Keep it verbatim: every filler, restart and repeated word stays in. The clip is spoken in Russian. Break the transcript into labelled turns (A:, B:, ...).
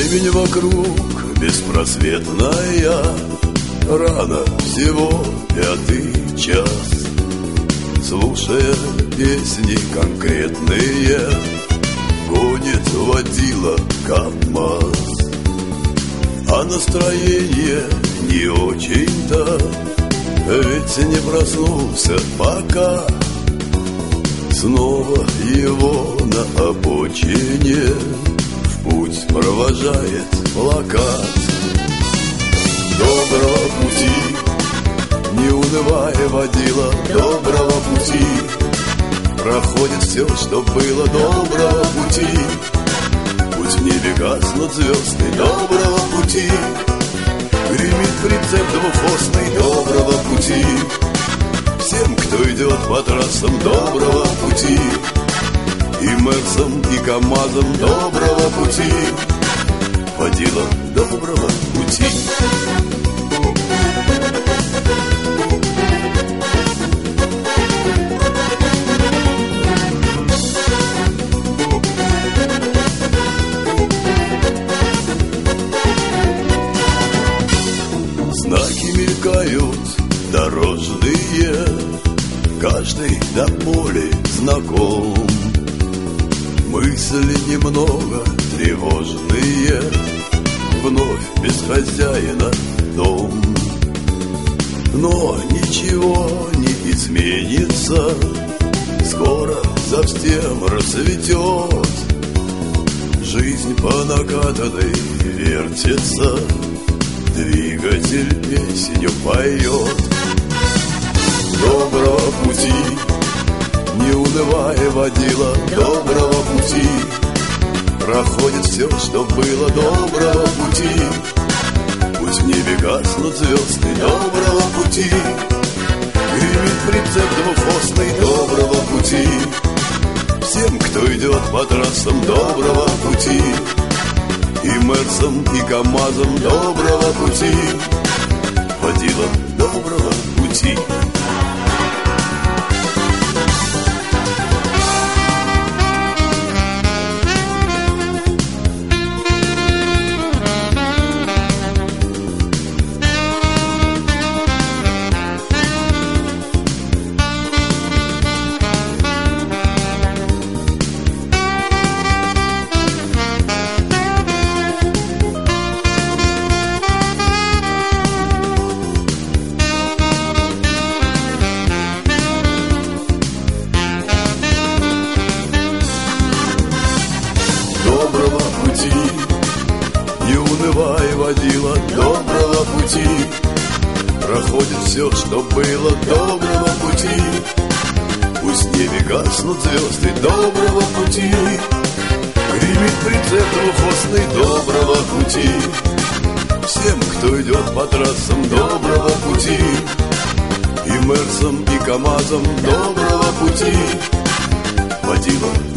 A: Ливень вокруг беспросветная, рано всего пятый час. Слушая песни конкретные, гонит водила КамАЗ. А настроение не очень-то, ведь не проснулся пока. Снова его на обочине в путь провожает плакат. Доброго пути, не унывай, водила, доброго пути. Проходит все, что было, доброго пути. Пусть в небе гаснут звезды, доброго пути. Гремит прицеп двухосный, доброго пути. Всем, кто идет по трассам, доброго пути. И Мерсом, и КамАЗом, доброго пути. Водила, доброго пути. Знаки мелькают дорожные, каждый до боли знаком. Мысли немного тревожные, вновь без хозяина дом. Но ничего не изменится, скоро совсем расцветет. Жизнь по накатанной вертится, двигатель песню поет. Доброго пути, не унывай, водила, доброго пути. Проходит все, что было, доброго пути. Пусть в небе гаснут звезды, доброго пути. Гремит прицеп двухосный, доброго пути. Всем, кто идет по трассам, доброго пути. И Мерсом, и КамАЗом, доброго пути. Водила, доброго пути. Доброго пути, не унывай, водила, доброго пути. Проходит все, что было, доброго пути. Пусть в небе гаснут звезды, доброго пути. Гремит прицеп двухосный, доброго пути. Всем, кто идет по трассам, доброго пути. И Мерсом, и КамАЗом, доброго пути. Водила,